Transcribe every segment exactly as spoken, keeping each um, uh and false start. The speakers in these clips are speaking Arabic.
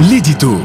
ليديتو.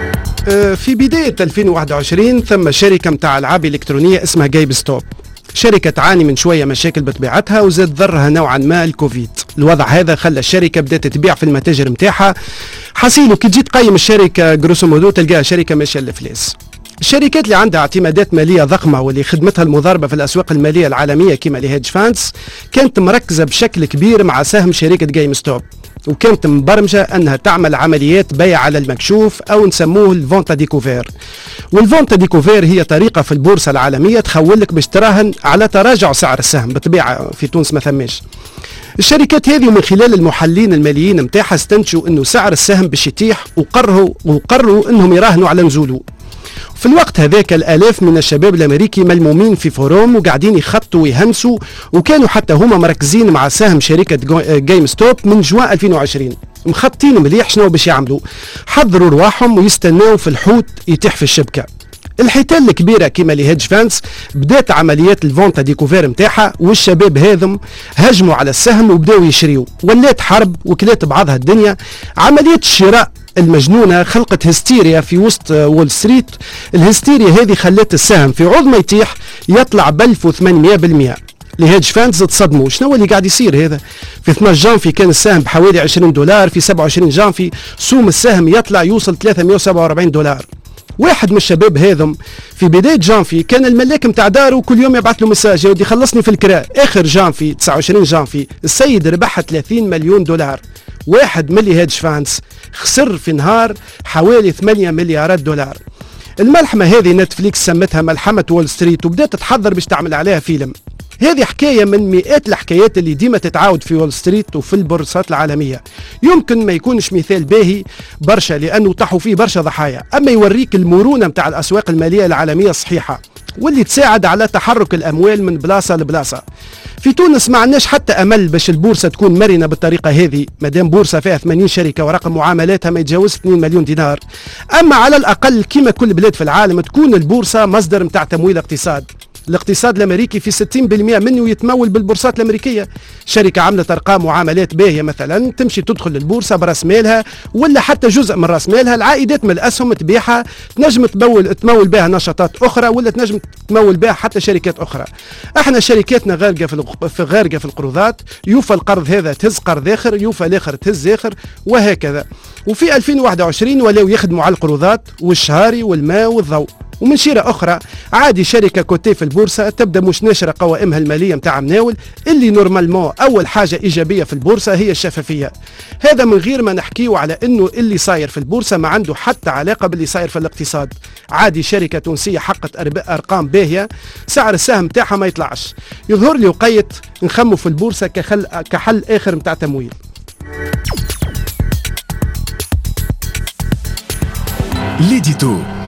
في بداية ألفين وواحد وعشرين ثم شركة متاع ألعاب إلكترونية اسمها جيم ستوب. شركة تعاني من شوية مشاكل بطبيعتها وزاد ضرها نوعا ما الكوفيد. الوضع هذا خلى الشركة بدأت تبيع في المتاجر متاعها. حصيله كي تجي تقيم الشركة جروسو مودو تلقاها شركة ماشية للفلاس. الشركات اللي عندها اعتمادات مالية ضخمة واللي خدمتها المضاربة في الأسواق المالية العالمية كما لهيدج فاندز كانت مركزة بشكل كبير مع سهم شركة جيم ستوب، وكانت مبرمجة أنها تعمل عمليات بيع على المكشوف أو نسموه الفونتا ديكوفير. والفونتا ديكوفير هي طريقة في البورصة العالمية تخولك باش تراهن على تراجع سعر السهم، بطبيعة في تونس ما ثماش. الشركات هذه من خلال المحللين الماليين متاعها استنتجوا أنه سعر السهم باش يطيح وقرروا وقرروا أنهم يراهنوا على نزوله. في الوقت هذاك الآلاف من الشباب الأمريكي ملمومين في فوروم وقاعدين يخطوا ويهمسوا، وكانوا حتى هما مركزين مع سهم شركة جيم ستوب من جوان ألفين وعشرين، مخطين مليح شنو باش يعملوا. حضروا رواحهم ويستناوا في الحوت يتيح في الشبكة. الحيتان الكبيرة كما لهيدج فاندز بدات عمليات الفونتا ديكوفير متاعها، والشباب هذم هجموا على السهم وبداوا يشريوا. ولات حرب وكلات بعضها الدنيا. عملية الشراء المجنونة خلقت هستيريا في وسط وول ستريت. الهستيريا هذه خلت السهم في عوض ما يطيح يطلع ب ألف وثمانمئة بالمئة. لهيدج فاندز تصدموا شنو اللي قاعد يصير هذا. في اثني عشر جانفي كان السهم بحوالي عشرين دولار، في سبعة وعشرين جانفي سوم السهم يطلع يوصل ثلاثمئة وسبعة وأربعين دولار. واحد من الشباب هذم في بداية جانفي كان الملاك متاع داره كل يوم يبعث له مساج يودي خلصني في الكراء. اخر جانفي تسعة وعشرين جانفي السيد ربح ثلاثين مليون دولار. واحد من هيدج فاندز خسر في نهار حوالي ثمانية مليارات دولار. الملحمة هذه نتفليكس سمتها ملحمة وول ستريت وبدأت تحضر باش تعمل عليها فيلم. هذه حكاية من مئات الحكايات اللي ديما تتعاود في وول ستريت وفي البورصات العالمية. يمكن ما يكونش مثال باهي برشا لأنه طاحوا فيه برشا ضحايا، أما يوريك المرونة متاع الأسواق المالية العالمية الصحيحة واللي تساعد على تحرك الأموال من بلاصة لبلاصة. في تونس ما عندناش حتى أمل باش البورصة تكون مرنة بالطريقة هذه، مادام بورصة فيها ثمانين شركة ورقم معاملاتها ما يتجاوز اثنين مليون دينار. أما على الأقل كما كل بلاد في العالم تكون البورصة مصدر متاع تمويل اقتصاد. الاقتصاد الامريكي في ستين بالمئة منه يتمول بالبورصات الامريكيه. شركه عملت ارقام معاملات باهيه مثلا تمشي تدخل البورصه براس مالها ولا حتى جزء من راس مالها، العائدات من الاسهم تبيعها تنجم تمول تمول بها نشاطات اخرى ولا تنجم تمول بها حتى شركات اخرى. احنا شركاتنا غارقه في في غارقه في القروضات، يوفى القرض هذا تهز قرض اخر، يوفى الاخر تهز اخر، وهكذا. وفي ألفين وواحد وعشرين ولاو يخدموا على القروضات والشهاري والماء والضوء. ومن شيرة أخرى عادي شركة كوتي في البورصة تبدأ مش ناشرة قوائمها المالية متاع مناول اللي نورمالمون أول حاجة إيجابية في البورصة هي الشفافية. هذا من غير ما نحكيه على أنه اللي صاير في البورصة ما عنده حتى علاقة باللي صاير في الاقتصاد. عادي شركة تونسية حقت أرقام باهية سعر السهم متاعها ما يطلعش، يظهر لي وقيت نخمو في البورصة كحل, كحل آخر متاع تمويل. ليديتو.